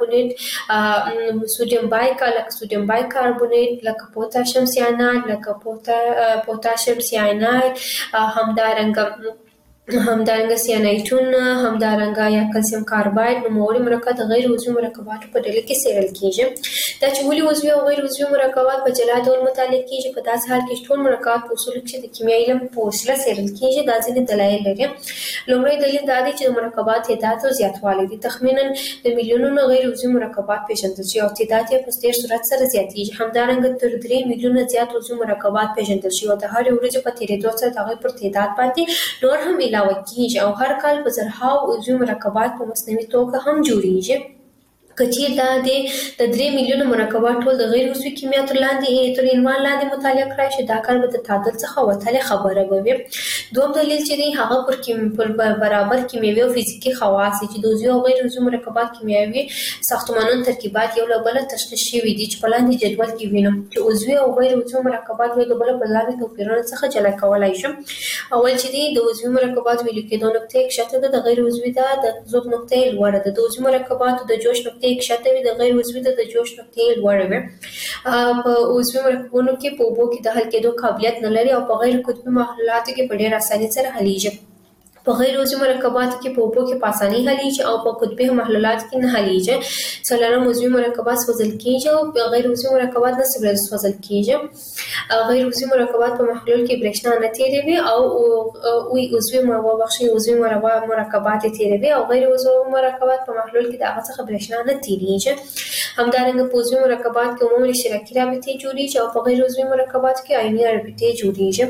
کاربونیټ، سوډیم بایکاربونیټ، سوډیم بایکاربونیټ لکه پوتاشیم سیاناید، لکه پوتاشیم سیاناید، همدارنګه همدارنګه سیانایټون، همدارنګه یا کلسیم کارباید نوموړي مرکبات د غیر عضوي مرکباتو په ډله کې څېړل کېږي. دا چې ولې عضوي او غیر عضوي مرکبات په جلا ډول مطالعه کېږي، په داسې حال کې ټول مرکبات په اصولو کې د کیمیاوي علم په وسیله څېړل کېږي. دا ځینې دلایل لري. لومړی دلیل دا دی چې د مرکبات تعداد او زیاتوالی دي. تخمیناً د میلیونونو غیر عضوي مرکبات پیژندل شوي او تعداد یې په ډېر سرعت سره زیاتېږي. همدارنګه تر درې میلیونه زیات عضوي مرکبات پیژندل شوي او د هرې ورځې په تېرېدو سره د هغوی پر تعداد باندې نور هم علاوه کېږي او هر کال په زرهاو عضوي مرکبات په مصنوعي توګه هم جوړېږي. که چیرې دا د درې میلیونه مرکبات ټول د غیر عضوي کیمیا تر لاندې تر عنوان لاندې مطالعه کړای شي، دا کار به د تعادل څخه وتلې خبره به وي. دوم دلیل چې دی هغه پر کیم پر برابر کیمیاوي او فزیکي خواص چې د عضوي او غیر عضوي مرکبات کیمیاوي ساختمانونو ترکیبات یو له بله تشخیص شوي دي چې په لاندې جدول کې وینو چې عضوي او غیر عضوي مرکبات یو له بله په لاندې توپیرونو څخه جلا کولای شم. اول چې دی د عضوي مرکبات ویلو کېدو نقطه یې کښته ده، د غیر عضوي ده د ذوب نقطه یې لوړه ده. د عضوي مرکباتو د جوش نقطه یې کښته وي، د غیر عضوي ده د جوش نقطه یې لوړه وي. په عضوي مرکبونو کې په اوبو کې د حل کېدو قابلیت نه لري او په غیر قطبي محلولاتو کې په ډېر اسانۍ سره حلیږي. په غیر عضوي مرکباتو کې په اوبو کې په اسانۍ حلیږي او په قطبي محلولاتو کې نه حلیږي. څلورم عضوي مرکبات سوځل کېږي او په غیر عضوي مرکبات نه سوځل کېږي. غیر عضوي مرکبات په محلول کې برېښنا نه تیروي او وی عضوي موابخشي عضوي مرکبات تیروي او غیر عضوي مرکبات په محلول کې د هغه څخه برېښنا نه تیریږي. همدارنګه په عضوي مرکبات کې عمومي اشتراکي رابطې جوړیږي او په غیر عضوي مرکباتو کې آیوني رابطې جوړیږي.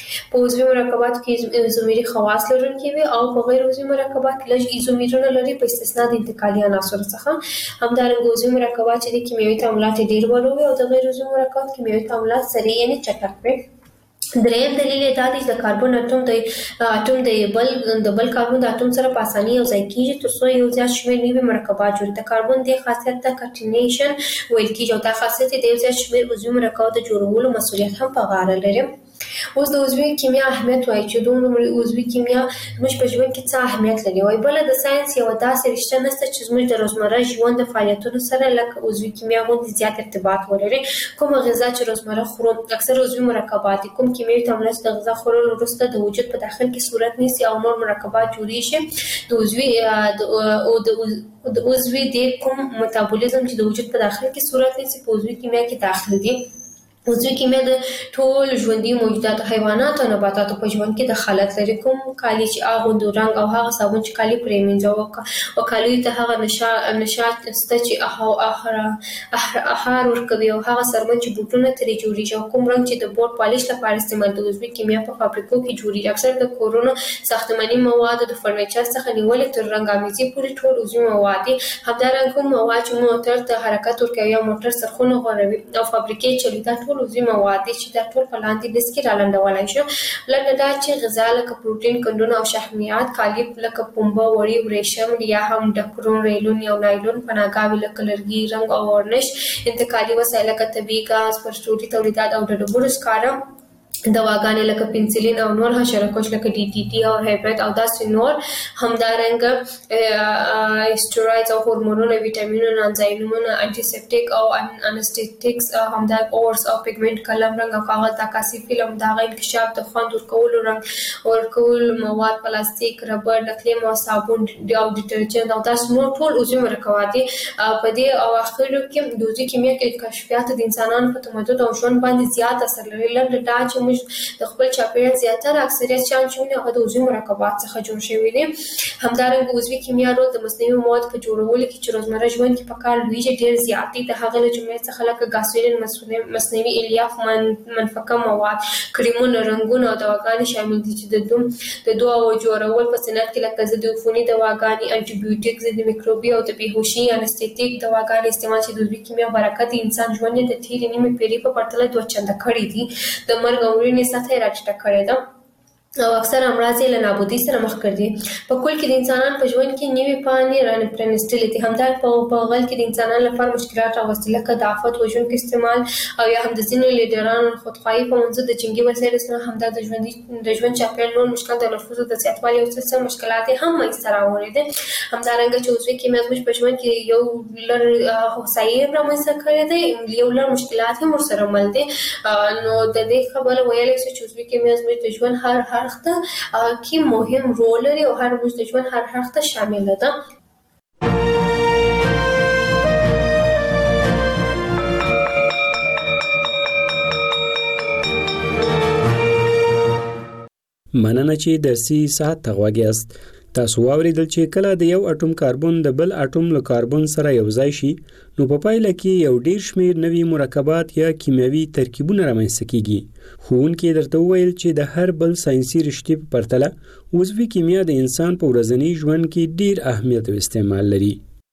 په عضوي مرکباتو کې ایزومري خواص لرونکي وي او په غیر عضوي مرکبات کې لږ ایزومرونه لري په استثنا د انتقالي عناصر څخه. همدارنګه عضوي مرکبات چې د کیمیاوي تعاملات ډیر ورو وي او د غیر عضوي مرکبات کیمیاوي تعاملات سریع یعنی چټک وي. دریم دلیل دا دی چې د کاربن اټوم د اټوم د بل د بل کاربن د اټوم سره په اسانۍ یو ځای کیږي ترڅو یو زیات شمېر نوي مرکبات جوړ کړي. د کاربن د خاصیت ته کټینیشن ویل کیږي او دا خاصیت د یو زیات شمېر عضوي مرکبات د جوړولو مسؤلیت هم په غاړه لري. اوس د عضوي کیمیا اهمیت وایي چې دومره عضوي کیمیا موږ په ژوند کې څه اهمیت لري. وایي بله د ساينس یو داسې رشته نشته چې زموږ د روزمره ژوند د فعالیتونو سره لکه عضوي کیمیا غوندې زیات ارتباط ولري. کومه غذا چې روزمره خورو اکثر عضوي مرکبات کوم کیمیاوي تعاملات د غذا خوړلو وروسته د وجود په داخل کې صورت نیسي او نور مرکبات جوړیږي. د عضوي او د عضوي د کوم میتابولیزم چې د وجود په داخل کې صورت نیسي په عضوي کیمیا کې داخل دي. عضوي کیمیا د ټول ژوندي موجوداتو حیوانات او نباتاتو په ژوند کې دخالت لري. کوم کالي چې اغوندو رنګ او هغه صابون چې کالي پرې مینځو او کالي ته هغه نشاط سته چې احار ورکوي او هغه سرمن چې بوټونه ترې جوړیږي او کوم رنګ چې د بورډ پالیش لپاره استعمال د عضوي کیمیا په فابریکو کې جوړیږي. اکثر د کورونو ساختماني مواد د فرنیچر څخه نیولې تر رنګامیزي پورې ټول عضوي مواد دي. همدارنګه کوم مواد چې موټر ته حرکت ورکوي یا موټر سرخونه غوړوي او فابریکې چلوي دا ټول عضوي مواد دي چې دا ټول په لاندې لیست کې رالنډولای شو. لکه دا چې غذا لکه پروتین کندونه او شحمیات، کالي لکه پنبه، وړي، ورېشم یا هم ډکرون، ریلون یا نایلون، پناهګاوې لکه لرګي، رنګ او ورنش، انتقالي وسایل لکه طبیعي ګاز، پرسټوري تولیدات او د ډبرو سکاره، دواګانې لکه پنسلین او نور حشرکش لکه ډي ټي ټي او هیپریت او داسې نور. همدارنګه اسټروایډز او هورمونونه، ویټامینونه، انزایمونه، انټي سیپټیک او انستیټیکس، همدارنګه اورس او پیګمنټ، قلم، رنګ او کاغذ، عکاسي فلم، دغه انکشاف د خوند ورکولو، رنګ ورکولو مواد، پلاستیک، ربړ، نقلي مواد، صابون او ډیټرجنټ او داسې نور ټول عضوي مرکبات دي. په دې اواخرو کې د عضوي کیمیا کې کشفیات د انسانانو په تمدن او ژوند باندې زیات اثر لري. لنډه دا چې د خپل چاپیریال زیاتره اکثریت شیان چې ونې هغه د عضوي مرکبات څخه جوړ شوي دي. همدارنګه عضوي کیمیا رول د مصنوعي موادو په جوړولو کې چې روزمره ژوند کې په کار لویږي ډېر زیات دي. د هغه له جملې څخه لکه ګاسولین، مصنوعي الیاف، منفکه مواد، کریمونه، رنګونه او دواګانې شامل دي چې د دوم د دواو جوړول په صنعت کې لکه ضد عفوني دواګانې، انټي بیوټیک، ضد میکروبي او د بېهوشي انستیټیک دواګانې استعمال چې د عضوي کیمیا برکت د انسان ژوند د تېرې نیمې پېړۍ په پرتله دوه چنده کړی دي. د مرګ او مړینې سطح یې راټیټه کړې ده او اکثر امراض یې له نابودۍ سره مخ کړي دي. په کل کې د انسانانو په ژوند کې نوې پاڼې رانپرانستلې دي. همدارنګه په غل کې د انسانانو لپاره مشکلات راوستي لکه د آفت وژونکي استعمال او یا هم د ځینو لیډرانو خودخواهي په منځ د جنګي وسایلو سره همدا د ژوند د ژوند چاپیریال نور مشکل د نفوسو د زیاتوالي او څه مشکلات هم منځته راوړي دي. همدارنګه چې عضوي کیمیا زموږ په ژوند کې یو لړ هوسایي رامنځته کړی دی، یو لړ مشکلات هم ورسره مل دي. نو د دې خبره ویلی شو چې عضوي کیمیا زموږ د ژوند هر هر ته کې مهم رول لري او هر موږ د ژوند هر اړخ ته شامل ده. مننه چې درسي ساعت ته غوږ یاست. تاسو واوریدل چې کله د یو اټوم کاربن د بل اټوم له کاربن سره یو ځای شي نو په پایله کې یو ډیر شمیر نوي مرکبات یا کیمیاوي ترکیبونه رامنځته کیږي. ښوونکي درته وویل چې د هر بل ساينسي رشتې په پرتله عضوي کیمیا د انسان په ورځني ژوند کې ډیر اهمیت او استعمال لري.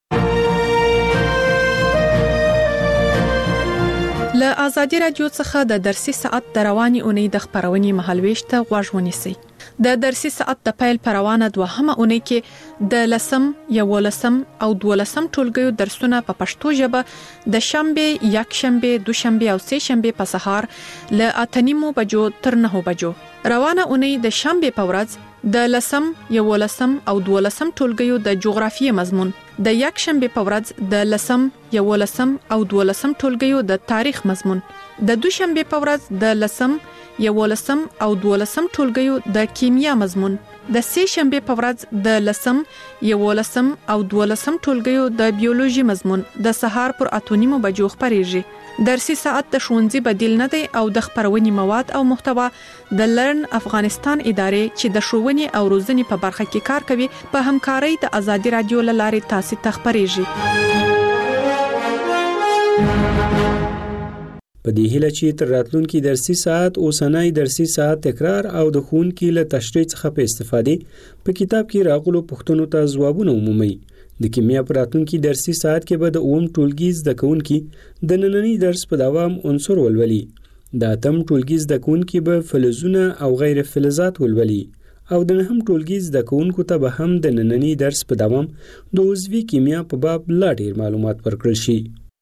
له آزادي رادیو څخه د درسي ساعت د رواني اونۍ د خبرونې مهالويش ته غوږ ونیسئ. د درسي ساعت د پیل پروانه دوهمه اونۍ کې د لسم، یولسم او دولسم ټولګیو درسونه په پښتو ژبه د شنبه، یک شنبه، دوشنبه او سه شنبه په سهار له اتنیمو بجو تر نهو بجو. روانه اونۍ د شنبه په ورځ د لسم، یولسم او دولسم ټولګیو د جغرافیې مضمون، د یک شنبه په ورځ د لسم، یولسم او دولسم ټولګیو د تاریخ مضمون، د دوشنبه په ورځ د لسم، یولسم او دولسم ټولګیو د کیمیا مضمون، د سه شنبه په ورځ د لسم، یولسم او دولسم ټولګیو د بیولوژي مضمون د سهار پر اتونیمو بجو خبريږي. درسي ساعت د ښوونځي بدیل نه دی او د خبرونې مواد او محتوا د لرن افغانستان ادارې چې د ښوونې او روزنې په برخه کې کار کوي په همکارۍ د آزادي رادیو لارې تاسو ته خبريږي. په دې هیله چې تر راتلونکي درسي ساعت اوسنۍ درسي ساعت تکرار او د ښوونکي له تشریح څخه په استفادې په کتاب کې راغلو پوښتنو ته ځوابونه ومومئ. د کیمیا په راتلونکي درسي ساعت کې به د اووم ټولګي زده کوونکي د ننني درس په دوام عنصر ولولي. د اتم ټولګي زده کوونکي به فلزونه او غیر فلزات ولولي او د نهم ټولګي زده کوونکو ته به هم د ننني درس په دوام د عضوي کیمیا په باب لا ډیر معلومات ورکړل شي.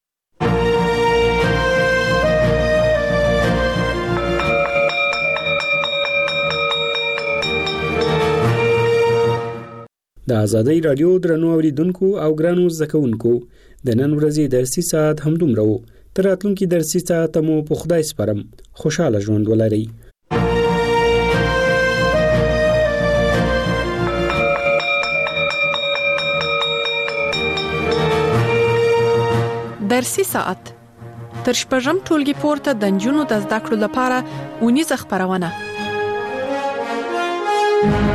د آزادۍ رادیو درنو اوریدونکو او ګرانو زده کوونکو د نن ورځې درسي ساعت همدومره و. تر راتلونکي درسي ساعت مو په خدای سپارم. خوشاله ژوند ولرئ. درسي ساعت تر شپږم ټولګي پورته د نجونو د زده کړو لپاره اونیزه خپرونه.